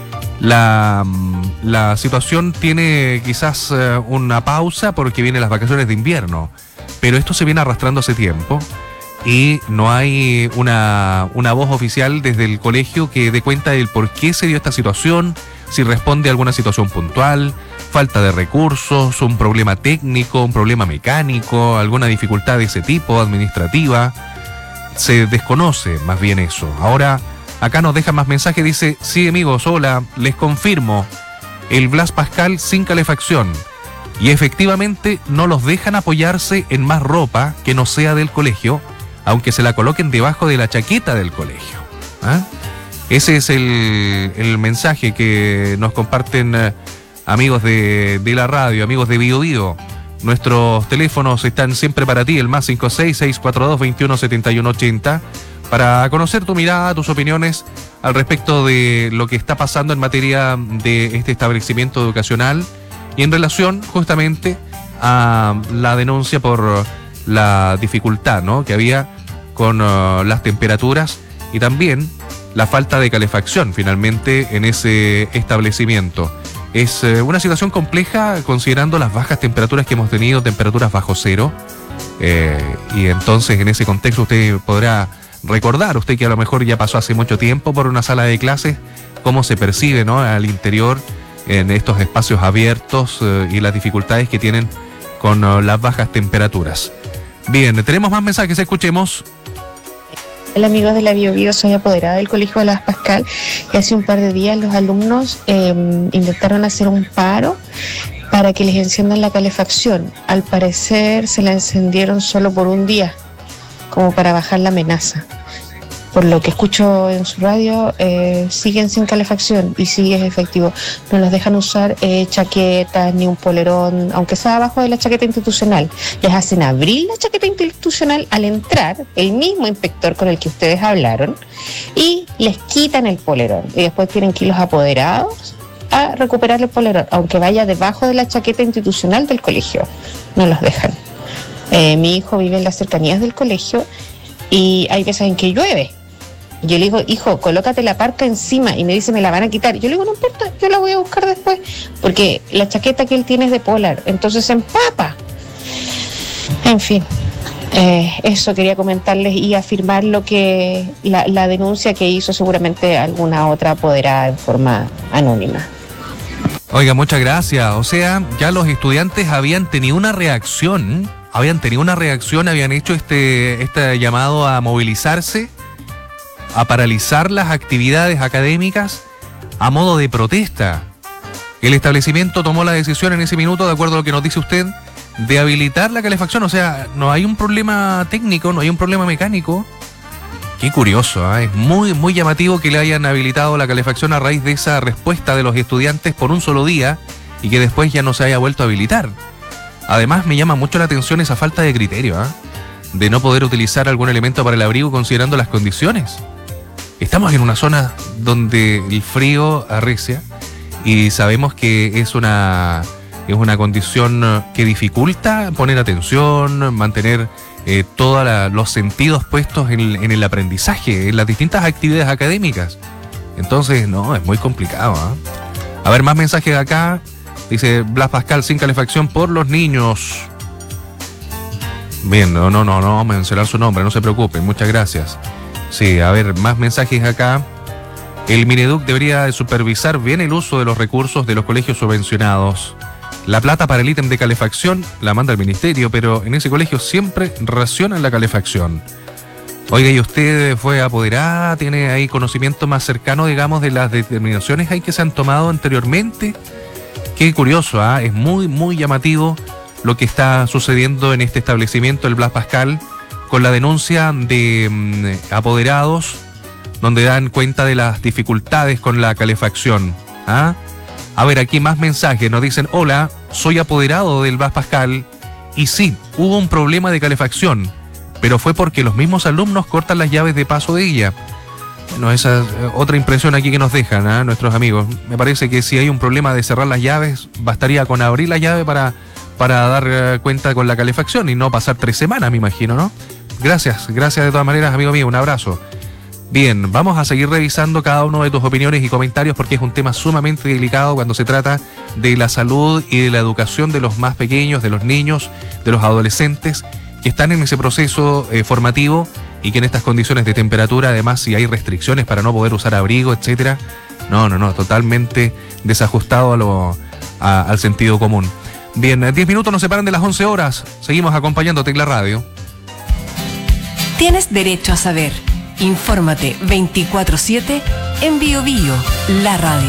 la, la situación tiene quizás una pausa porque vienen las vacaciones de invierno, pero esto se viene arrastrando hace tiempo y no hay una, una voz oficial desde el colegio que dé cuenta del por qué se dio esta situación, si responde a alguna situación puntual, falta de recursos, un problema técnico, un problema mecánico, alguna dificultad de ese tipo, administrativa. Se desconoce más bien eso. Ahora, acá nos deja más mensaje, dice, sí amigos, hola, les confirmo, el Blas Pascal sin calefacción. Y efectivamente no los dejan apoyarse en más ropa que no sea del colegio, aunque se la coloquen debajo de la chaqueta del colegio. ¿Ah? Ese es el, el mensaje que nos comparten eh, amigos de, de la radio, amigos de Bio Bio. Nuestros teléfonos están siempre para ti, el más cinco seis, seis cuatro dos, veintiuno setenta y uno ochenta, para conocer tu mirada, tus opiniones al respecto de lo que está pasando en materia de este establecimiento educacional y en relación justamente a la denuncia por la dificultad, ¿no?, que había con uh, las temperaturas y también la falta de calefacción finalmente en ese establecimiento. Es eh, una situación compleja considerando las bajas temperaturas que hemos tenido, temperaturas bajo cero, eh, y entonces en ese contexto usted podrá recordar, usted que a lo mejor ya pasó hace mucho tiempo por una sala de clases, cómo se percibe, ¿no?, al interior en estos espacios abiertos eh, y las dificultades que tienen con uh, las bajas temperaturas. Bien, tenemos más mensajes, escuchemos. Hola amigos de la Bio Bio, soy apoderada del Colegio Blas Pascal y hace un par de días los alumnos eh, intentaron hacer un paro para que les enciendan la calefacción. Al parecer se la encendieron solo por un día, como para bajar la amenaza. Por lo que escucho en su radio, eh, siguen sin calefacción y sí es efectivo. No los dejan usar eh, chaquetas ni un polerón, aunque sea abajo de la chaqueta institucional. Les hacen abrir la chaqueta institucional al entrar, el mismo inspector con el que ustedes hablaron, y les quitan el polerón. Y después tienen que ir los apoderados a recuperar el polerón, aunque vaya debajo de la chaqueta institucional del colegio. No los dejan. Eh, mi hijo vive en las cercanías del colegio y hay veces en que llueve. Yo le digo, hijo, colócate la parca encima, y me dice, me la van a quitar. Yo le digo, no importa, yo la voy a buscar después, porque la chaqueta que él tiene es de polar, entonces se empapa. En fin, eh, eso quería comentarles y afirmar lo que la, la denuncia que hizo seguramente alguna otra apoderada en forma anónima. Oiga, muchas gracias. O sea, ya los estudiantes habían tenido una reacción, habían tenido una reacción, habían hecho este, este llamado a movilizarse, a paralizar las actividades académicas a modo de protesta. El establecimiento tomó la decisión en ese minuto, de acuerdo a lo que nos dice usted, de habilitar la calefacción. O sea, no hay un problema técnico, no hay un problema mecánico. Qué curioso, ¿eh? Es muy, muy llamativo que le hayan habilitado la calefacción a raíz de esa respuesta de los estudiantes por un solo día y que después ya no se haya vuelto a habilitar. Además, me llama mucho la atención esa falta de criterio, ¿eh?, de no poder utilizar algún elemento para el abrigo considerando las condiciones. Estamos en una zona donde el frío arrecia y sabemos que es una, es una condición que dificulta poner atención, mantener eh, todos los sentidos puestos en, en el aprendizaje, en las distintas actividades académicas. Entonces, no, es muy complicado, ¿eh? A ver, más mensajes acá. Dice Blas Pascal sin calefacción por los niños. Bien, no, no, no, no vamos a mencionar su nombre, no se preocupen, muchas gracias. Sí, a ver, más mensajes acá. El Mineduc debería supervisar bien el uso de los recursos de los colegios subvencionados. La plata para el ítem de calefacción la manda el ministerio, pero en ese colegio siempre racionan la calefacción. Oiga, ¿y usted fue apoderada? ¿Tiene ahí conocimiento más cercano, digamos, de las determinaciones ahí que se han tomado anteriormente? Qué curioso, ¿ah? ¿eh? Es muy, muy llamativo lo que está sucediendo en este establecimiento, el Blas Pascal, con la denuncia de mm, apoderados, donde dan cuenta de las dificultades con la calefacción. ¿Ah? A ver, aquí más mensajes. Nos dicen, hola, soy apoderado del Blas Pascal, y sí, hubo un problema de calefacción, pero fue porque los mismos alumnos cortan las llaves de paso de ella. Bueno, esa es otra impresión aquí que nos dejan, ¿eh? Nuestros amigos. Me parece que si hay un problema de cerrar las llaves, bastaría con abrir la llave para, para dar uh, cuenta con la calefacción y no pasar tres semanas, me imagino, ¿no? Gracias, gracias de todas maneras, amigo mío, un abrazo. Bien, vamos a seguir revisando cada uno de tus opiniones y comentarios porque es un tema sumamente delicado cuando se trata de la salud y de la educación de los más pequeños, de los niños, de los adolescentes que están en ese proceso eh, formativo y que en estas condiciones de temperatura, además, si hay restricciones para no poder usar abrigo, etcétera, no, no, no, totalmente desajustado a lo, a, al sentido común. Bien, diez minutos nos separan de las once horas. Seguimos acompañándote en la radio. Tienes derecho a saber. Infórmate veinticuatro siete en Bio Bio, la radio.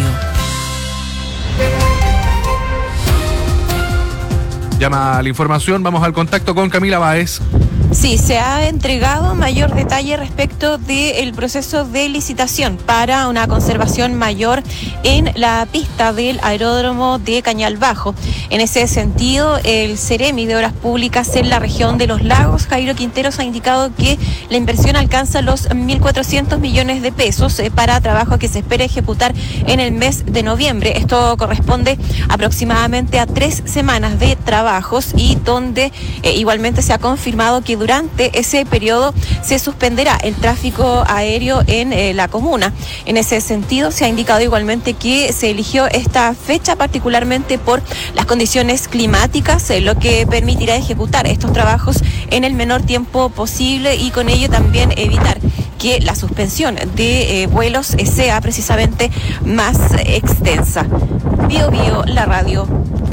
Llama a la información, vamos al contacto con Camila Báez. Sí, se ha entregado mayor detalle respecto del proceso de licitación para una conservación mayor en la pista del aeródromo de Cañal Bajo. En ese sentido, el Ceremi de Obras Públicas en la región de Los Lagos, Jairo Quinteros, ha indicado que la inversión alcanza los mil cuatrocientos millones de pesos eh, para trabajo que se espera ejecutar en el mes de noviembre. Esto corresponde aproximadamente a tres semanas de trabajos y donde eh, igualmente se ha confirmado que durante ese periodo se suspenderá el tráfico aéreo en eh, la comuna. En ese sentido, se ha indicado igualmente que se eligió esta fecha particularmente por las condiciones climáticas, eh, lo que permitirá ejecutar estos trabajos en el menor tiempo posible y con ello también evitar que la suspensión de eh, vuelos eh, sea precisamente más extensa. Bio Bio, la radio.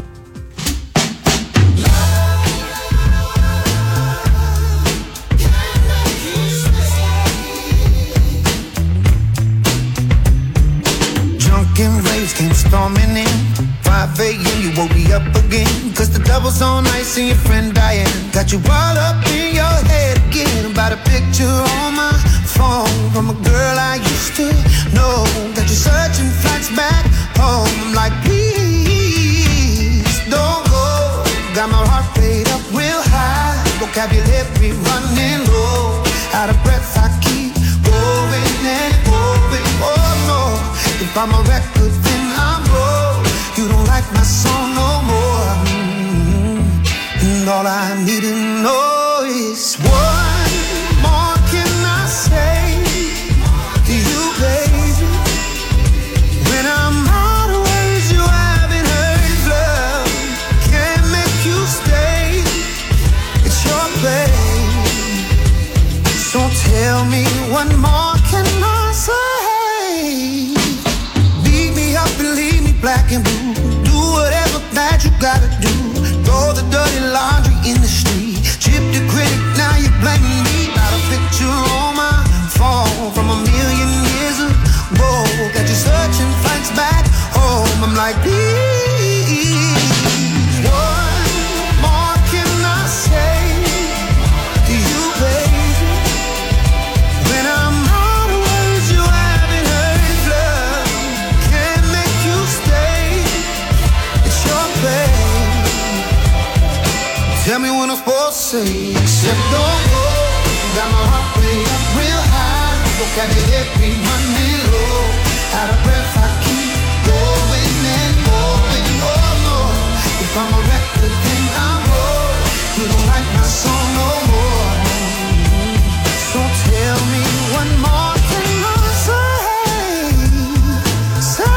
Came storming in five a.m. you woke me up again cause the devil's on ice and your friend Diane got you all up in your head again about a picture on my phone from a girl I used to know. Got you searching flights back home. I'm like, please don't go. Got my heart rate up real high, vocabulary running low, out of breath I keep going and going. Oh no, if I'm a record then I'm broke. You don't like my song no more. Mm-hmm. And all I need to know is what more can I say to you, baby? When I'm out of words, you haven't heard love can't make you stay. It's your play. So tell me what more can I say? Beat me up and leave me black and blue. Do whatever that you gotta do. Throw the dirty laundry in the street. Chip the critic, now you blaming me. Got a picture on my phone from a million years ago. Got you searching flights back home. I'm like, please, what more can I say to you, baby? When I'm out of words, you haven't heard love can't make you stay. It's your play. Tell me what I'm supposed to say. Except don't go. Got my heart way up real high. Vocabulary running low. Out of breath I keep going and going. Oh no, if I'm a record then I'm wrong. You don't like my song no more. So tell me one more thing I say. Say.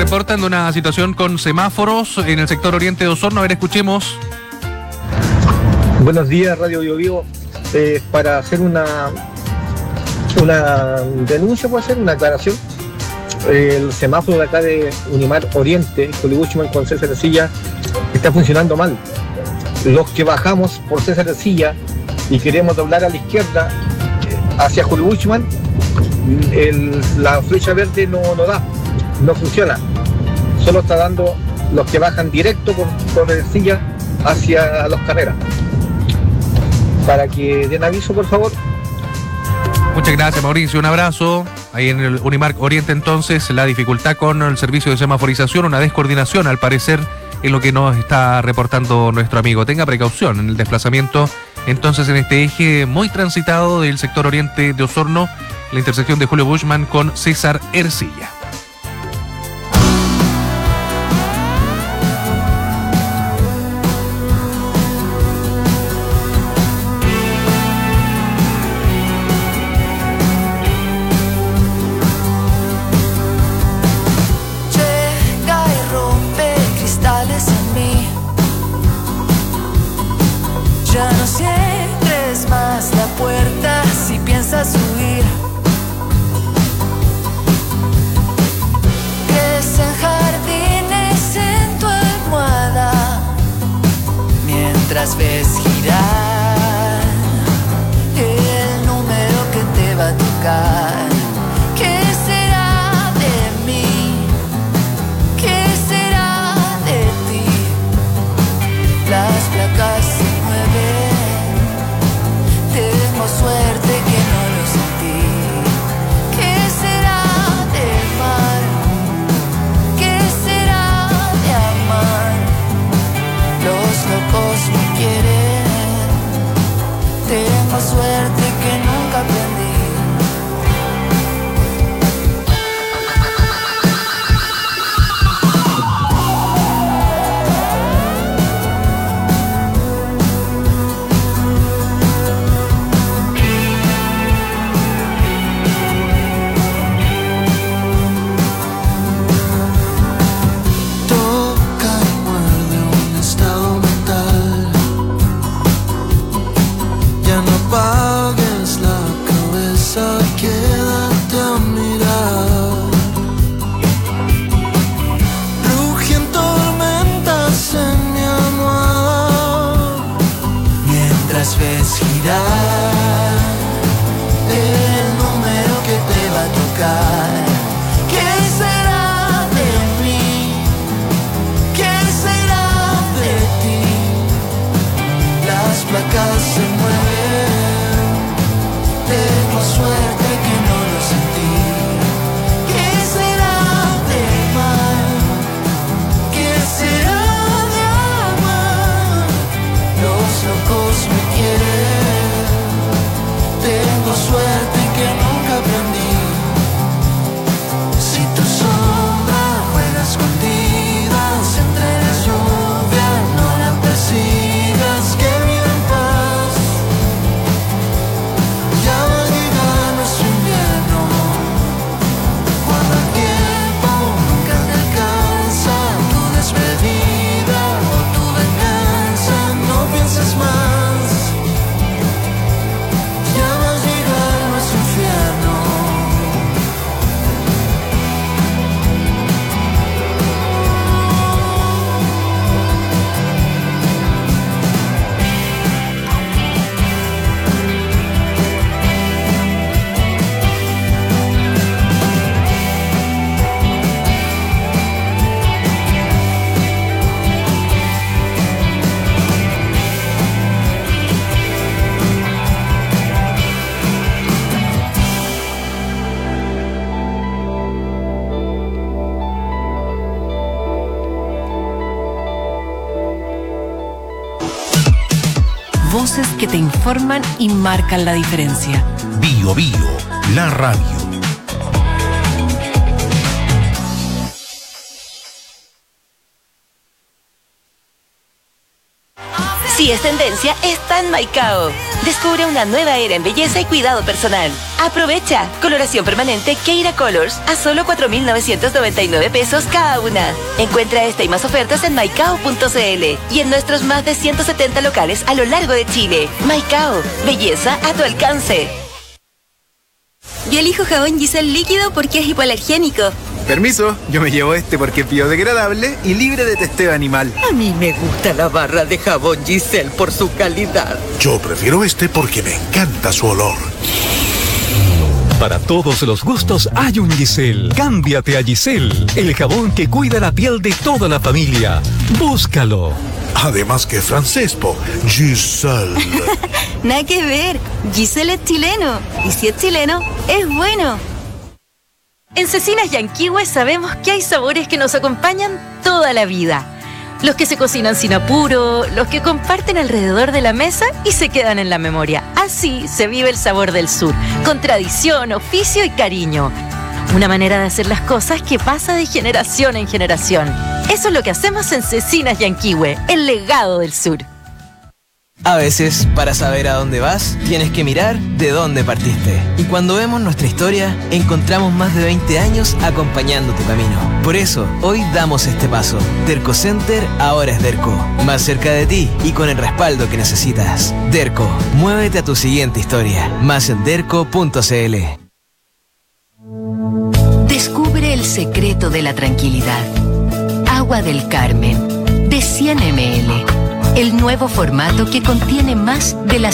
reportan de una situación con semáforos en el sector oriente de Osorno. A ver, escuchemos. Buenos días, Radio Bio Bio. Eh, para hacer una una denuncia, puede ser una aclaración. Eh, el semáforo de acá de Unimar Oriente, Jolibuchman con César Ercilla, está funcionando mal. Los que bajamos por César Ercilla y queremos doblar a la izquierda eh, hacia Jolibuchman, el, la flecha verde no, no da, no funciona. Solo está dando los que bajan directo por, por Ercilla hacia Los Carreras. Para que den aviso, por favor. Muchas gracias, Mauricio. Un abrazo. Ahí en el Unimark Oriente, entonces, la dificultad con el servicio de semaforización, una descoordinación, al parecer, es lo que nos está reportando nuestro amigo. Tenga precaución en el desplazamiento, entonces, en este eje muy transitado del sector oriente de Osorno, la intersección de Julio Bushman con César Ercilla. Huir. Crecen jardines en tu almohada mientras ves girar el número que te va a tocar. ¿Qué será de mí? ¿Qué será de ti? Las placas se mueven. Tengo suerte que no lo sentí. ¿Qué será del mar? ¿Qué será de amar? Los locos me quieren. Tengo suerte que nunca aprendí. Ves girar el número que te va a tocar. ¿Qué será de mí? ¿Qué será de ti? Las placas se mueven. Tengo suerte que no lo sentí. ¿Qué será del mar? ¿Qué será de amar? Los locos me quieren. Tengo suerte que nunca aprendí. Si tu sombra juega escondidas entre la lluvia, no la persigas, que viva en paz. Ya va a llegar nuestro invierno, cuando el tiempo nunca te alcanza. Tu despedida o tu venganza, no pienses más. Voces que te informan y marcan la diferencia. Bio Bio, la radio. Si es tendencia, está en Maicao. Descubre una nueva era en belleza y cuidado personal. Aprovecha. Coloración permanente Keira Colors a solo cuatro mil novecientos noventa y nueve pesos cada una. Encuentra esta y más ofertas en maicao punto cl y en nuestros más de ciento setenta locales a lo largo de Chile. Maicao. Belleza a tu alcance. Yo elijo jabón Giselle líquido porque es hipoalergénico. Permiso, yo me llevo este porque es biodegradable y libre de testeo animal. A mí me gusta la barra de jabón Giselle por su calidad. Yo prefiero este porque me encanta su olor. Para todos los gustos hay un Giselle. Cámbiate a Giselle, el jabón que cuida la piel de toda la familia. Búscalo. Además que francés, po. Giselle. Nada que ver. Giselle es chileno. Y si es chileno, es bueno. En Cecinas Yanquihue sabemos que hay sabores que nos acompañan toda la vida. Los que se cocinan sin apuro, los que comparten alrededor de la mesa y se quedan en la memoria. Así se vive el sabor del sur, con tradición, oficio y cariño. Una manera de hacer las cosas que pasa de generación en generación. Eso es lo que hacemos en Cecinas Yanquihue, el legado del sur. A veces, para saber a dónde vas, tienes que mirar de dónde partiste. Y cuando vemos nuestra historia, encontramos más de veinte años acompañando tu camino. Por eso, hoy damos este paso. Derco Center ahora es Derco. Más cerca de ti y con el respaldo que necesitas. Derco, muévete a tu siguiente historia. Más en derco punto cl. Descubre el secreto de la tranquilidad. Agua del Carmen, de cien mililitros. El nuevo formato que contiene más de las